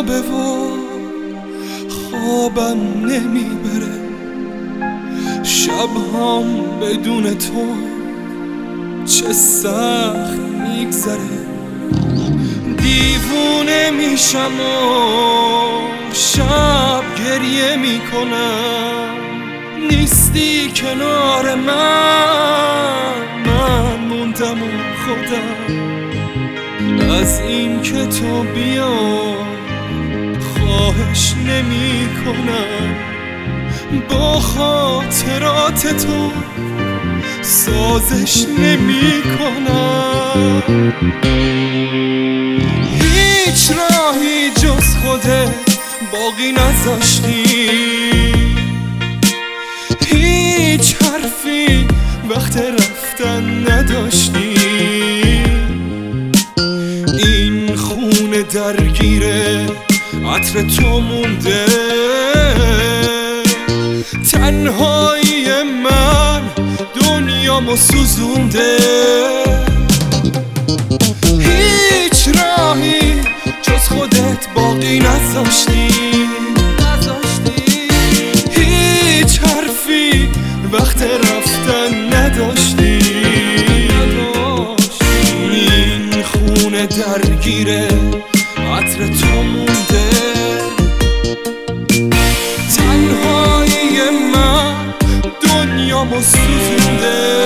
خرابه و خوابم نمیبره، شبهام بدون تو چه سخت میگذره. دیوونه میشم و شب گریه میکنم، نیستی کنار من موندم و خودم از این که تو بیا خواهش نمی کنم، با خاطرات تو سازش نمی کنم. هیچ راهی جز خودت باقی نذاشتی، هیچ حرفی وقت رفتن نداشتی. این خونه درگیره عطر تو مونده، تنهایی من دنیامو سوزونده. هیچ راهی جز خودت باقی نذاشتی، هیچ حرفی وقت رفتن نداشتی. این خونه درگیره عطر تو مونده، تنهایی من دنیامو سوزونده.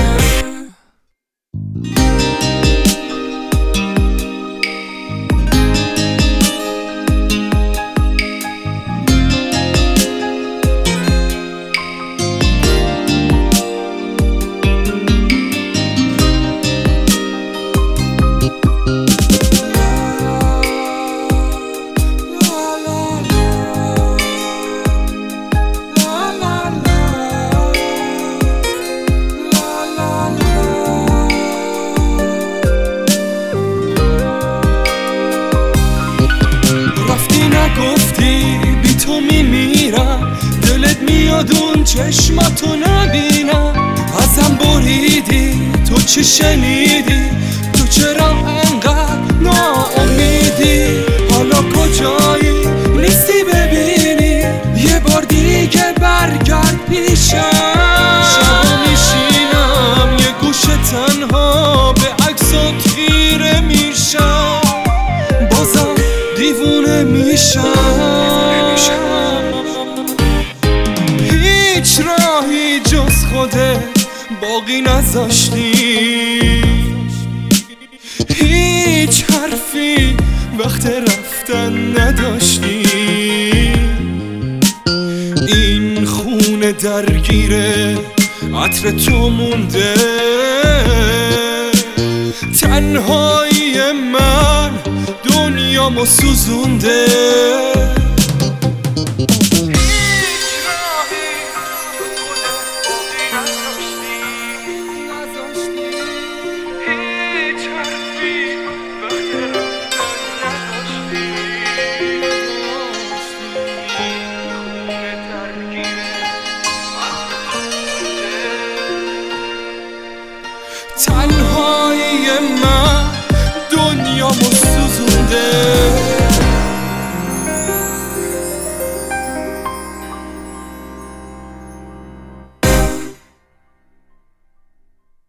گفتی بی تو میمیرم، دلت میاد اون چشماتو نبینم. ازم بریدی تو چی شنیدی، تو چرا انقدر ناامیدی؟ حالا کجایی نیستی ببینی، یه بار دیگه برگرد پیشم. شبا میشینم یه گوشه تنها به عکسات خیره میشم، بازم دیوونه میشم. هیچ راهی جز خودت باقی نذاشتی، هیچ حرفی وقت رفتن نداشتی. این خونه درگیره عطر تو مونده، تنهایی من دنیامو سوزونده. تنهایی